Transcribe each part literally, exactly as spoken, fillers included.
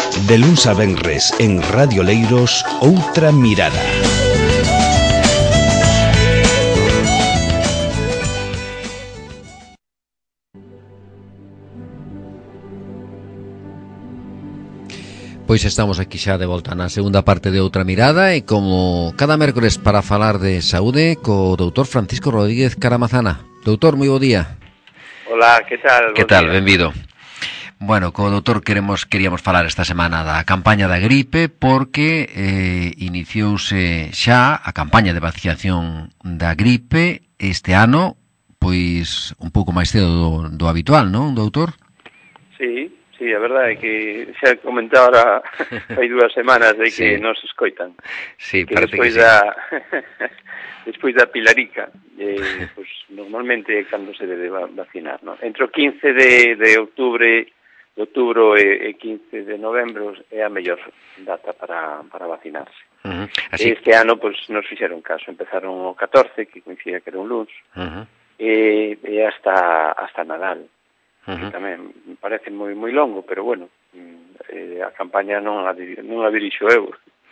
De luns a venres en Radio Leiros, Outra Mirada. Pois estamos aquí xa de volta na segunda parte de Outra Mirada e como cada mércores para falar de saúde co doutor Francisco Rodríguez Caramazana. Doutor, moi bo día. Hola, que tal? Que tal? Benvido. Bueno, co doutor queremos queríamos falar esta semana da campaña da gripe porque eh, iniciouse xa a campaña de vacinación da gripe este ano, pois un pouco máis cedo do, do habitual, non, doutor? Sí, sí, a verdade é que xa comentaba hai dúas semanas de que sí. nos escoitan. Sí, que parece despois que sí. da despois da pilarica, eh, pues, normalmente é cando se debe vacinar, ¿no? Entre o quince de, de outubro de outubro e, e quince de novembro é a mellor data para, para vacinarse. Uh-huh. Así... Este ano, pues, nos fixeron caso, empezaron o catorce, que coincide que era un luns, uh-huh. e, e hasta hasta Nadal. Uh-huh. Que tamén me parece moi moi longo, pero bueno, eh, a campaña non a, non a dirixo eu.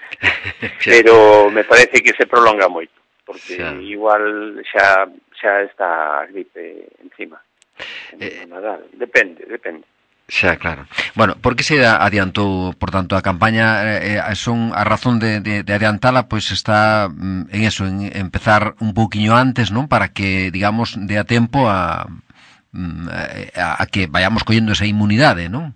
Pero me parece que se prolonga moito, porque xa. Igual xa xa está a gripe encima. En eh, Nadal, depende, depende. Xa, claro. Bueno, por que se adiantou, por tanto, a campaña? Eh, son a razón de, de, de adiantala, pois pues está en eso, en empezar un pouquiño antes, non? Para que, digamos, dé a tempo a, a, a que vayamos collendo esa inmunidade, non?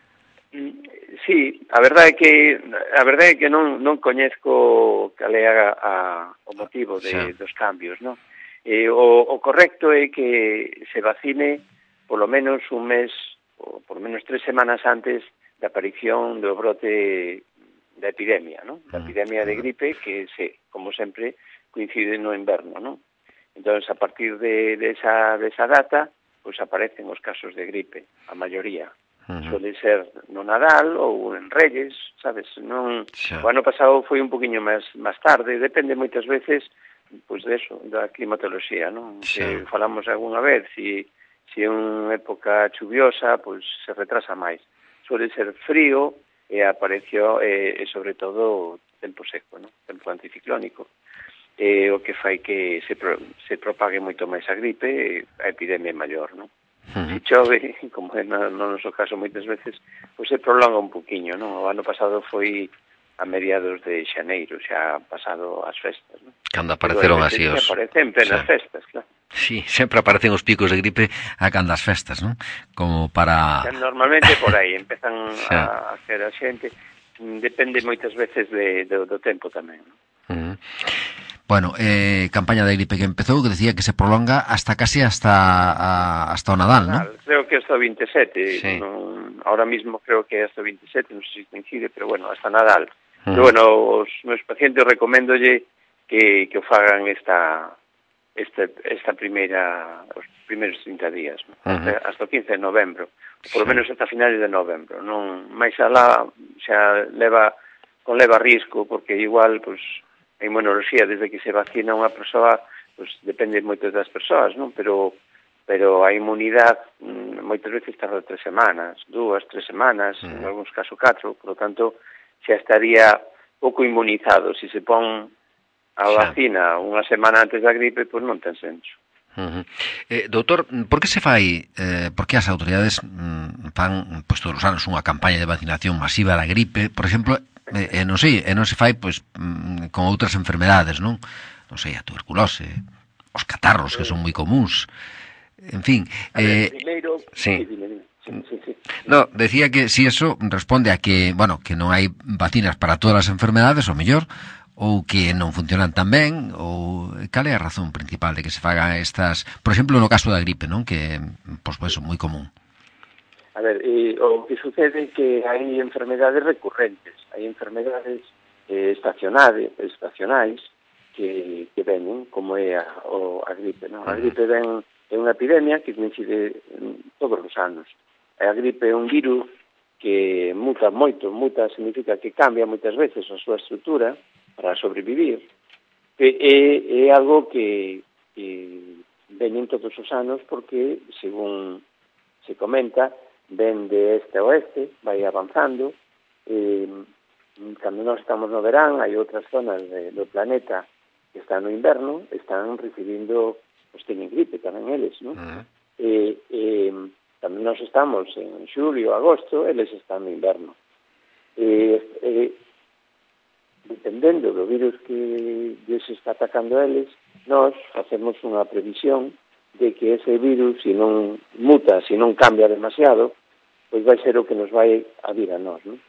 Sí, a verdade é que a verdade é que non non coñezco cal é a, a, o motivo de, sí. dos cambios, non? Eh, o, o correcto é que se vacine polo menos un mes ou por menos tres semanas antes da aparición do brote da epidemia, non? Da epidemia de gripe que, se, como sempre, coincide no inverno, non? Entón, a partir de, de, esa, de esa data, pois aparecen os casos de gripe, a maioría. Uh-huh. Suele ser no Nadal ou en Reyes, sabes? Non, o ano pasado foi un poquinho máis, máis tarde, depende moitas veces pois de eso, da climatoloxía, non? Que falamos algunha vez, si... Se é unha época chuviosa, pois se retrasa máis. Suele ser frío e apareció, e, e sobre todo, tempo seco, non? Tempo anticiclónico. E o que fai que se, pro, se propague moito máis a gripe e a epidemia é maior, non? Uh-huh. Se chove, como é no, no noso caso moitas veces, pois se prolonga un poquinho, non? O ano pasado foi a mediados de xaneiro, xa pasado as festas, non? Cando apareceron así os... Aparecen plenas festas, claro. Sí, sempre aparecen os picos de gripe a cando as festas, non? Como para... Normalmente por aí, empezan a hacer a xente, depende moitas veces de, de, do tempo tamén, non? Uh-huh. Bueno, eh, campaña de gripe que empezou, que decía que se prolonga hasta casi hasta a, hasta o Nadal, Nadal, non? Creo que hasta o veintisiete, sí. non, ahora mismo creo que hasta o veintisiete, non sei se coincide, pero bueno, hasta Nadal. Uh-huh. Pero bueno, os meus pacientes recoméndolle que, que o fagan esta... Este, esta primeira, os primeiros trinta días, ¿no? uh-huh. hasta, hasta o quince de novembro, por lo sí. menos hasta finales de novembro, non máis alá xa leva con leva risco, porque igual, pues, a inmunoloxía desde que se vacina unha persoa, pues, depende moito das persoas, non? Pero pero a inmunidade mm, moitas veces tarda tres semanas, dúas, tres semanas, uh-huh. en algúns casos catro, por lo tanto, xa estaría pouco inmunizado. Se se pon a vacina unha semana antes da gripe, pois non ten senso. Uh-huh. eh, doutor, por que se fai, eh, por que as autoridades mm, fan pois, todos os anos unha campaña de vacinación masiva da gripe, por exemplo, eh, eh, non sei, e non se fai pois, mm, con outras enfermedades, non? Non sei, a tuberculose, os catarros, que son moi comuns, en fin. Eh, ver, primeiro, sí. Sí, dime, dime. Sí, sí, sí. No, decía que si eso responde a que, bueno, que non hai vacinas para todas as enfermedades, o mellor, ou que non funcionan tan ben, ou cal é a razón principal de que se fagan estas, por exemplo, no caso da gripe, non? Que, pois, pues, é moi común. A ver, eh, o que sucede é que hai enfermedades recurrentes, hai enfermedades eh, estacionales, estacionais que, que venen, como é a, o, a gripe, non? A gripe ven, é unha epidemia que coincide todos os anos. A gripe é un virus que muta moito, muta significa que cambia moitas veces a súa estrutura para sobrevivir, que é, é algo que, que veñen todos os anos porque, según se comenta, ven de este a oeste, vai avanzando, eh, cando nós estamos no verán, hai outras zonas de, do planeta que están no inverno, están recibindo, pues teñen gripe tamén eles, non? Uh-huh. E, e cando nós estamos en xulio, agosto, eles están no inverno. E, e dependendo do virus que lles está atacando a eles, nós facemos unha previsión de que ese virus, se non muta, se non cambia demasiado, pois vai ser o que nos vai a vir a nós, non?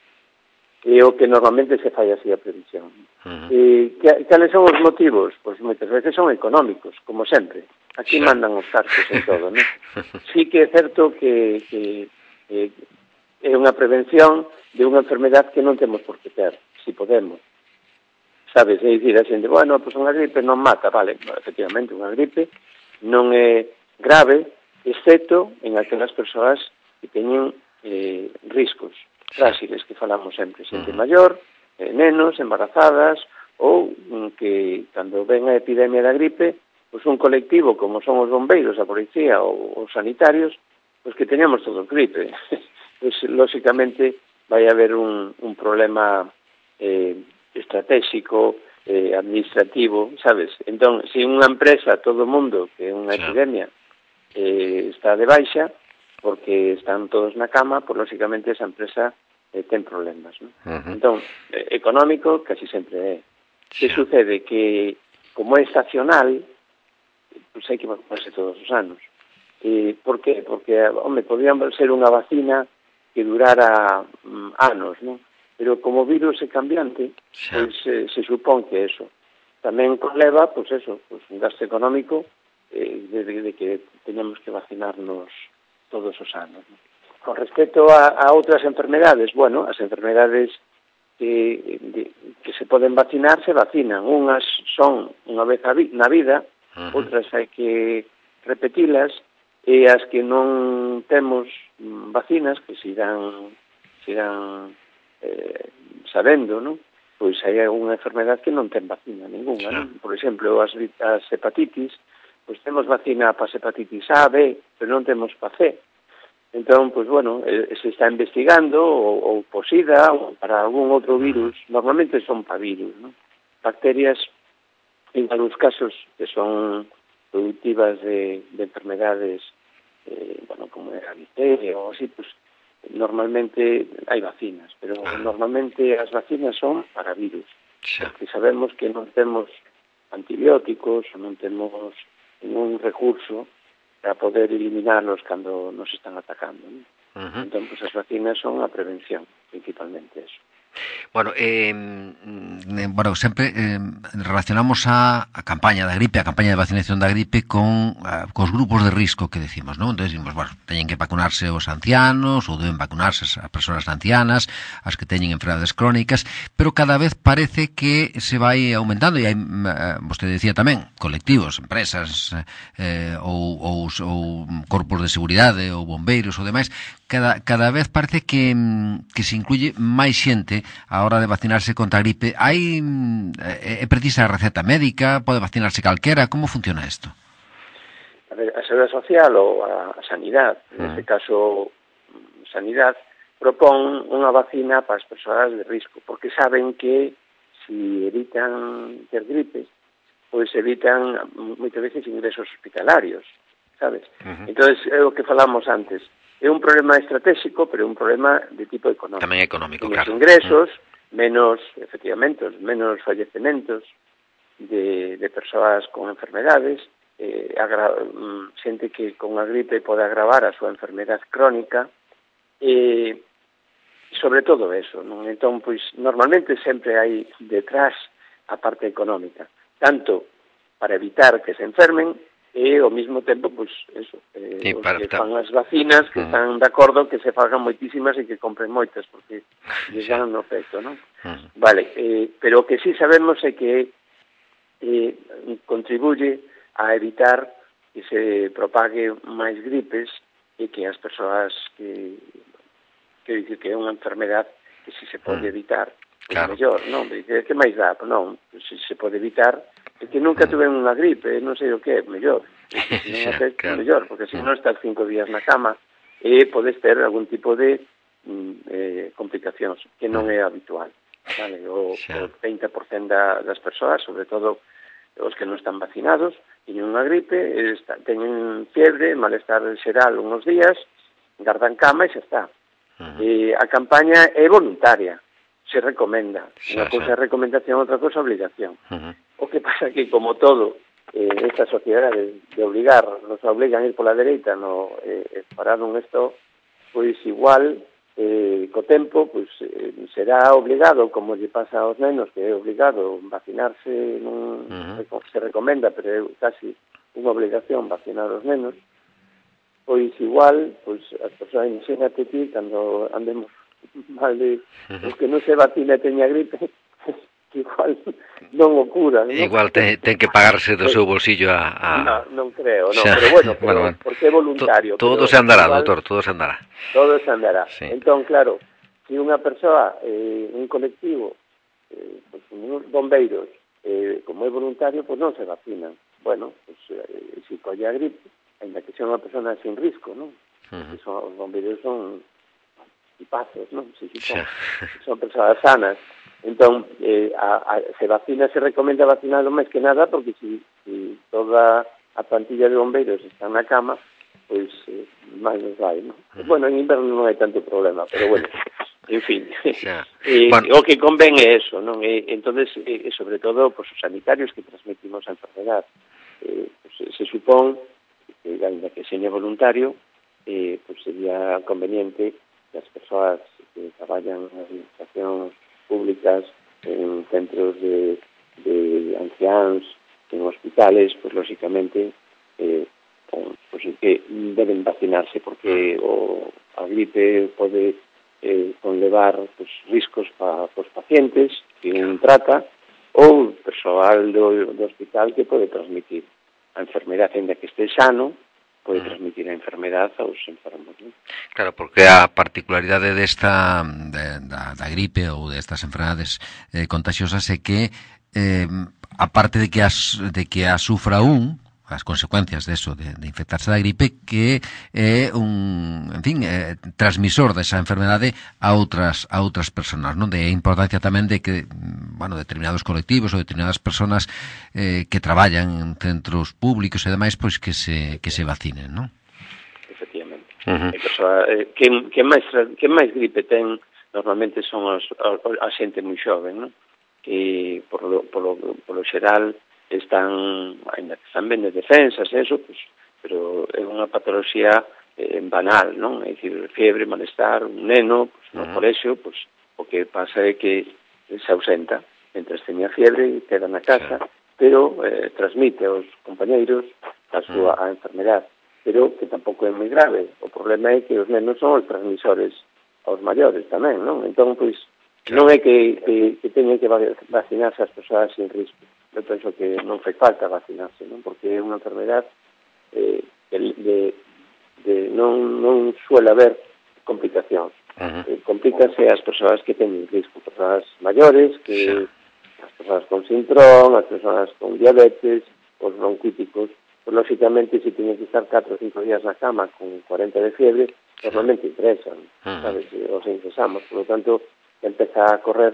E o que normalmente se fai así a previsión. Uh-huh. E que, cales son os motivos? Pois moitas veces son económicos, como sempre. Aquí sí. Mandan os cartos en todo, non? Sí que é certo que, que eh, é unha prevención de unha enfermedad que non temos por que ter, si podemos. Sabes, é dicir, a xente, bueno, pois unha gripe non mata, vale, efectivamente, unha gripe non é grave, excepto en aquelas persoas que teñen eh, riscos frágiles que falamos sempre, xente maior, eh, nenos, embarazadas, ou mm, que cando ven a epidemia da gripe, pois un colectivo como son os bombeiros, a policía ou os sanitarios, pois que teñamos todos gripe. Pois, lóxicamente, vai haber un, un problema eh, estratégico, eh, administrativo, sabes? Entón, se unha empresa, todo o mundo, que é unha sí. epidemia, eh, está de baixa, porque están todos na cama, pois, lóxicamente, esa empresa eh, ten problemas, non? Uh-huh. Entón, eh, económico, casi sempre é. Sí. Que sucede? Que, como é estacional, pois hai que vacunarse todos os anos. E, por qué? Porque, home, podrían ser unha vacina que durara um, anos, non? Pero como o virus é cambiante, sí. pois eh, se supón que eso. Tamén conleva, pois eso, pois un gasto económico eh, de, de, de que teñamos que vacinarnos todos os anos, non? Con respecto a, a outras enfermedades, bueno, as enfermedades que, de, que se poden vacinar, se vacinan. Unhas son unha vez vi, na vida, uh-huh. outras hai que repetilas, e as que non temos vacinas, que se irán, se irán eh, sabendo, non? Pois hai unha enfermedade que non ten vacina ninguna, sí. non? Por exemplo, as, as hepatitis, pois temos vacina para hepatitis A, B, pero non temos para C. Entón, pois, bueno, eh, se está investigando ou, ou por SIDA ou para algún outro virus, normalmente son para virus, non? Bacterias, en algúns casos que son productivas de, de enfermedades, eh, bueno, como a difteria ou así, pues normalmente hai vacinas, pero normalmente as vacinas son para virus, sí. porque sabemos que non temos antibióticos ou non temos ningún recurso para poder eliminarlos cando nos están atacando, ¿no? Uh-huh. Entón, pues, as vacinas son a prevención, principalmente eso. Bueno, eh, bueno, sempre eh, relacionamos a, a campaña da gripe, a campaña de vacinación da gripe con uh, cos grupos de risco que decimos, non? Entón, decimos, bueno, teñen que vacunarse os ancianos, ou deben vacunarse as persoas ancianas, as que teñen enfermedades crónicas, pero cada vez parece que se vai aumentando, e hai, uh, vostede decía tamén, colectivos, empresas, eh, ou, ou, ou corpos de seguridade, ou bombeiros, ou demais, cada, cada vez parece que, que se incluye máis xente a hora de vacinarse contra a gripe. Hai é precisa a receta médica, pode vacinarse calquera, como funciona isto? A ver, a Seguridade Social ou a Sanidade, uh-huh. neste caso Sanidade, propón unha vacina para as persoas de risco, porque saben que se evitan ter gripe, pois evitan moitas veces ingresos hospitalarios, sabes? Uh-huh. Entón, é o que falamos antes. É un problema estratégico, pero é un problema de tipo económico. Tamén económico, menos claro. ingresos, mm. menos, efectivamente, menos fallecementos de, de persoas con enfermedades, eh, agra, xente que con a gripe pode agravar a súa enfermedade crónica, e sobre todo eso, non? Entón, pois, normalmente sempre hai detrás a parte económica, tanto para evitar que se enfermen, e ao mesmo tempo, pois, eso, eh, sí, os que fan as vacinas, que uh-huh. están de acordo que se fagan moitísimas e que compren moitas, porque lles dan no efecto, non? Uh-huh. Vale, eh, pero o que sí sabemos é que eh, contribuye a evitar que se propague máis gripes e que as persoas que, que dicir que é unha enfermedade que si se pode evitar, é claro. mellor, non? Dice, que máis dá? Non, se se pode evitar, é que nunca tuve unha gripe, non sei o que é, mellor. Se non afecta, claro. mellor, porque se non estás cinco días na cama, e podes ter algún tipo de eh, complicacións, que non é habitual. Vale? O, o trinta por cento da, das persoas, sobre todo os que non están vacinados, teñen unha gripe, está, teñen fiebre, malestar xeral unhos días, gardan cama e xa está. Uh-huh. E a campaña é voluntaria, se recomenda. Unha cousa é recomendación, outra cousa é obligación. Uh-huh. O que pasa que, como todo, eh, esta sociedade de obligar, nos obligan a ir pola dereita, no, eh, parado en esto, pois igual, eh, co tempo, pois eh, será obligado, como lle pasa aos nenos, que é obligado vacinarse, non, uh-huh. se recomenda, pero é casi unha obligación vacinar os nenos, pois igual, pois as persoas, imagínate ti, cando andemos mal de, uh-huh. os que non se vacina e teña gripe, igual non o cura, ¿no? Igual ten, ten que pagarse do seu bolsillo a... a... No, non creo, no, pero bueno, pero, bueno, bueno. Porque é voluntario. To, todo se andará, igual, doutor, todo se andará. Todo se andará. Sí. Entón, claro, se unha persoa, eh, un colectivo, eh, pues, uns bombeiros, eh, como é voluntario, pois pues non se vacinan. Bueno, pues, eh, se colle a gripe, ainda que sea unha persona sin risco, non? Uh-huh. Son, os bombeiros son tipazos, non? Si, si, son, sí. son persoas sanas. Entón, eh, a, a, se vacina, se recomenda vacinarlo máis que nada, porque si, si toda a plantilla de bombeiros está na cama, pois eh, máis nos vai, non? Uh-huh. Bueno, en inverno non hai tanto problema, pero bueno, en fin. Yeah. eh, bueno. O que convén é eso, non? E, entonces, eh, sobre todo, pues, os sanitarios que transmitimos a enfermedad, eh, pues, se supón que, ainda que seña voluntario, eh, pues sería conveniente que as persoas que traballan nas administracións públicas, en centros de, de ancianos, en hospitales, pues lógicamente eh, pues, que deben vacinarse, porque o, a gripe pode eh, conlevar pues, riscos para os pacientes que un trata, ou persoal do, do hospital que pode transmitir a enfermedade, ainda que este sano, pode transmitir a enfermedade aos enfermos, ¿no? Claro, porque a particularidade desta de, da, da gripe ou destas enfermedades eh, contagiosas é que eh, aparte de que as de que a sufra un, as consecuencias de eso, de, de infectarse da gripe, que é un, en fin, é transmisor desa enfermedade a outras a outras persoas, non? De importancia tamén de que, bueno, determinados colectivos ou determinadas persoas eh, que traballan en centros públicos e demais, pois que se que se vacinen, non? Efectivamente. Uh-huh. Persoa, eh, quen, quen máis quen máis gripe ten normalmente son os, a, a xente moi xoven, non? Que por lo, por lo, por lo xeral están, ainda que están ben de defensas, eso, pues, pero é unha patoloxía eh, banal, non? É dicir, fiebre, malestar, un neno, pues, no uh-huh. colexio, pues, o que pasa é que se ausenta, mentre teña fiebre, queda na casa, sí. pero eh, transmite aos compañeiros a súa uh-huh. a enfermedade, pero que tampouco é moi grave. O problema é que os nenos son os transmisores aos maiores tamén, non? Entón, pois, sí. non é que, que, que teñen que vacinarse as persoas sin risco. Eu penso que non fai falta vacinarse, non? Porque é unha enfermedade eh, de, de, de non, non suele haber complicacións. Uh-huh. Eh, complícanse as persoas que teñen risco, persoas maiores, que sí. as persoas con sintrón, as persoas con diabetes, os bronquíticos. Pues, lógicamente, se teñen que estar catro ou cinco días na cama con cuarenta de fiebre, normalmente ingresan, uh-huh. sabes? Os ingresamos, por lo tanto, empeza a correr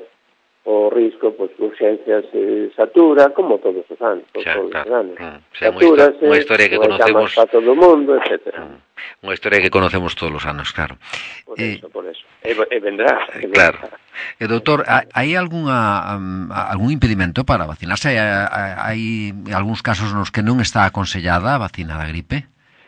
o risco, pois, pues, urxencias se satura, como todos os anos, todos, xa, todos claro. os anos. Mm, Satúrase, unha historia que conocemos para todo o mundo, etcétera. Mm, unha historia que conocemos todos os anos, claro. Por eh, eso, por eso. E, e vendrá. Eh, claro. E, doutor, hai algunha um, algún impedimento para vacinarse? Hai, hai algúns casos nos que non está aconsellada a vacina da gripe?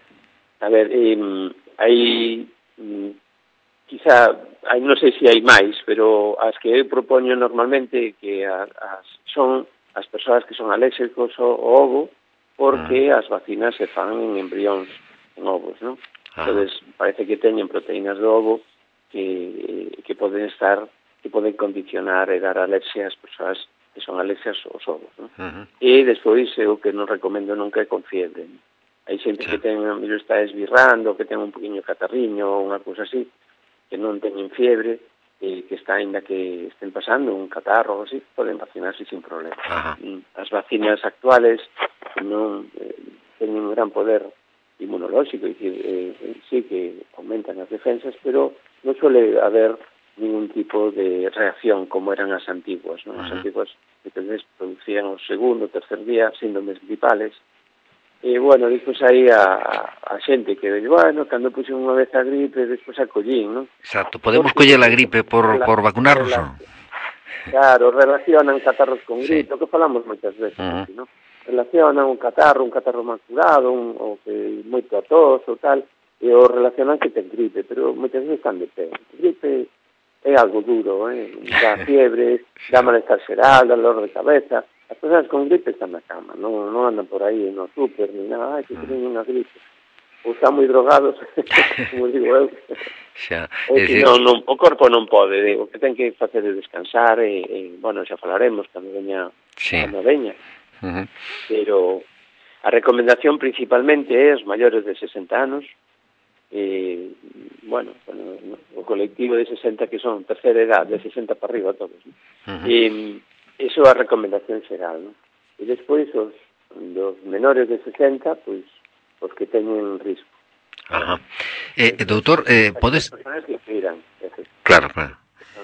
A ver, eh, hai... Mm, quizá, hai, non sei se hai máis, pero as que eu propoño normalmente que as, son as persoas que son alérxicos ao, ao ovo, porque ah. as vacinas se fan en embrións, en ovos, non? Ah. Entonces, parece que teñen proteínas do ovo que, que poden estar, que poden condicionar e dar alerxia ás persoas que son alerxias aos ovos, non? Uh-huh. E despois, o que non recomendo nunca é con fiebre. Hai xente sí. que ten, miro, está esbirrando, que ten un poquinho catarriño ou unha cousa así, que non teñen fiebre, eh, que está ainda que estén pasando un catarro ou así, poden vacinarse sin problema. Ajá. As vacinas actuales non eh, teñen un gran poder inmunolóxico, es decir, eh, sí que aumentan as defensas, pero non suele haber ningún tipo de reacción como eran as antiguas, non? As antiguas que talvez producían o segundo, tercer día síndromes gripales. E, bueno, despois aí a, a xente que, bueno, cando puxen unha vez a gripe, despois a collín, non? Exacto, podemos coller a gripe por, por vacunarnos, non? Claro, relacionan catarros con gripe, sí. O que falamos moitas veces, uh-huh. Aquí, non? Relacionan un catarro, un catarro mal curado, un, o que moito a tos ou tal, e o relacionan que ten gripe, pero moitas veces están de pé. Gripe é algo duro, eh? Dá fiebre, dá malestar xeral, dá dolor de cabeza. As persoas con gripe están na cama, non, non andan por aí no súper, ni nada, ai, que teñen unha gripe. Ou están moi drogados, como digo eu. Xa, é que non, non, o corpo non pode, o que ten que facer é descansar, e, e bueno, xa falaremos cando veña, sí. Cando veña. Uh-huh. Pero a recomendación principalmente é os maiores de sesenta anos, e, bueno, bueno, o colectivo de sesenta que son terceira edad, de sesenta para arriba todos, ¿no? Uh-huh. E iso é a recomendación xeral, ¿no? E despois os dos menores de sesenta, pois os que teñen risco. Ajá. Eh, doutor, eh, podes... As persoas que queiran. Claro, claro.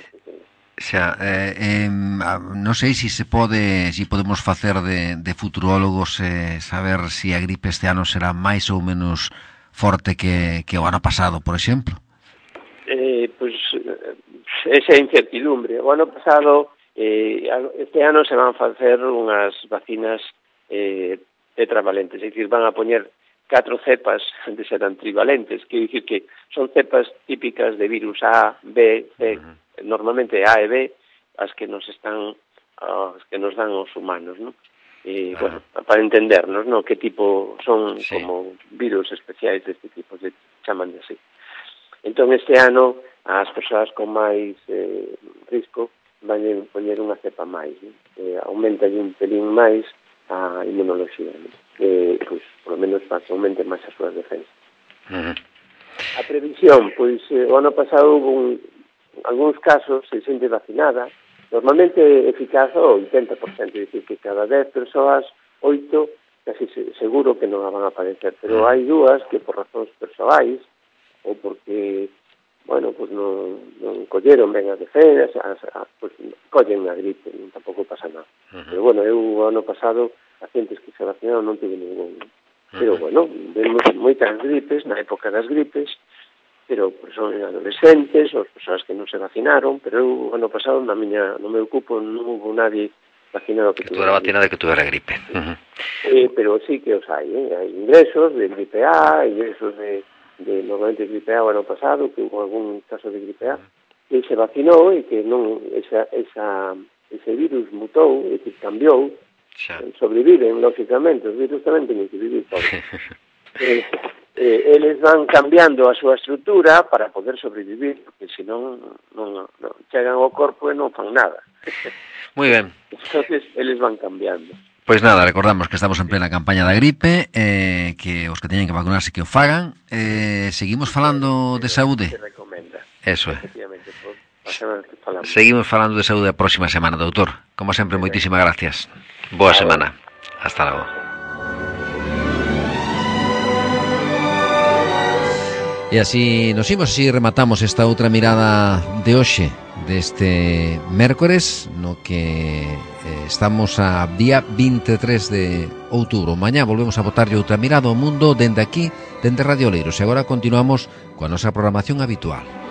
Xa, eh, eh, non sei se se pode, se podemos facer de, de futurólogos, eh, saber se si a gripe este ano será máis ou menos forte que, que o ano pasado, por exemplo. Eh, pois, esa incertidumbre. O ano pasado, eh, este ano se van facer unhas vacinas eh, tetravalentes, é dicir, van a poñer catro cepas, antes eran trivalentes, que dicir que son cepas típicas de virus A, B, C, uh-huh. Normalmente A e B, as que nos están, as que nos dan os humanos, ¿no? E, uh-huh. Bueno, para entendernos, ¿no? Que tipo son, sí. Como virus especiais deste tipo, se chaman de así. Entón, este ano, as persoas con máis eh, risco van a poñer unha cepa máis, ¿no? Eh, aumenta un pelín máis a inmunoloxía, ¿no? Eh, pois, por lo menos para que aumente máis as súas defensas. Uh-huh. A previsión, pois, eh, o ano pasado hubo un, algúns casos de xente vacinada, normalmente eficaz o oitenta por cento, é dicir, que cada dez persoas, oito, casi seguro que non van a aparecer, pero hai dúas que por razóns persoais, ou porque, bueno, pues non, non colleron ben as defensas, as, as, pues, collen a gripe, non tampouco pasa nada. Uh-huh. Pero bueno, eu o ano pasado, a xentes que se vacinaron non tive ningún. Uh-huh. Pero bueno, vemos moitas gripes, na época das gripes, pero son adolescentes, ou persoas que non se vacinaron, pero eu, ano pasado, na miña, no meu cupo, non hubo nadie vacinado que, que tuviera vacinado que tuviera gripe. Uh-huh. Eh, pero sí que os hai, eh? Hai ingresos de gripe A, ingresos de, de normalmente gripe A o ano pasado, que hubo algún caso de gripe A, que se vacinou e que non, esa, esa, ese virus mutou, e que cambiou, xa. Sobreviven, lógicamente, os virus tamén teñen que vivir todos. eh, Eh, eles van cambiando a súa estrutura para poder sobrevivir, porque senón non, non chegan ao corpo e non fan nada. Moi ben. Entonces, eles van cambiando. Pois nada, recordamos que estamos en plena campaña da gripe, eh, que os que teñen que vacunarse que o fagan. Eh, seguimos falando de saúde. Se recomenda. Eso é. Efectivamente, por a semana que falamos. Seguimos falando de saúde a próxima semana, doutor. Como sempre, moitísimas gracias. Boa semana. Hasta logo. E así nos imos, así rematamos esta outra mirada de hoxe, deste mércores, no que eh, estamos a día vinte e tres de outubro. Mañá volvemos a botarlle outra mirada ao mundo dende aquí, dende Radio Oleiros. E agora continuamos coa nosa programación habitual.